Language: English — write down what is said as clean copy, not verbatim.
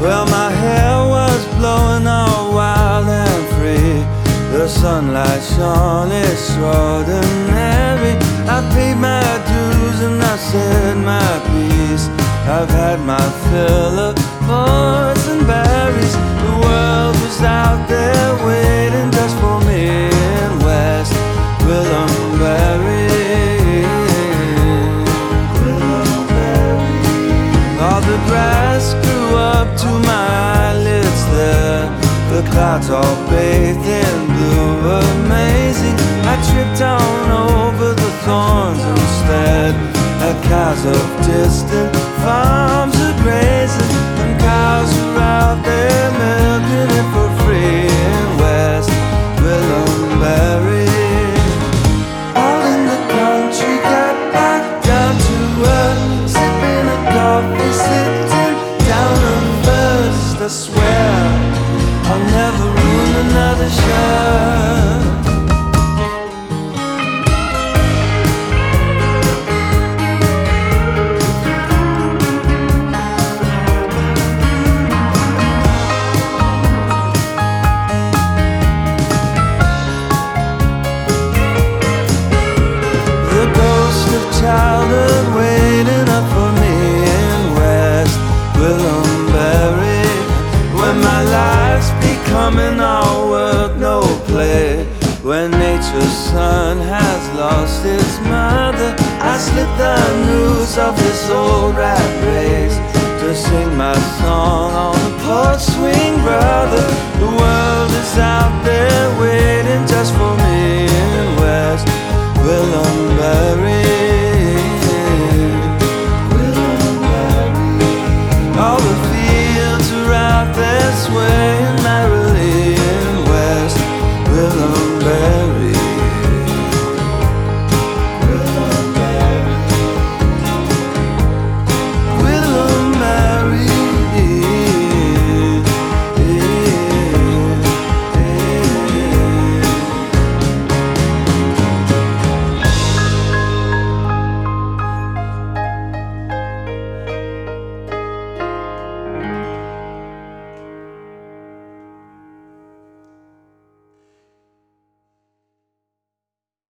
Well, my hair was blowing all wild and free. The sunlight shone extraordinary. I paid my dues and I said my piece. I've had my fill of poison berries. The world was out there waiting just for me in West Willamberry. All the grass grew up to my eyelids there. The clouds all bathed in blue, amazing. I tripped on over the thorns instead. At cows of distant farms are grazing, and cows are out there milking it for free in West Willamberry. Out in the country, got back down to earth, sipping a coffee, sitting down on first. I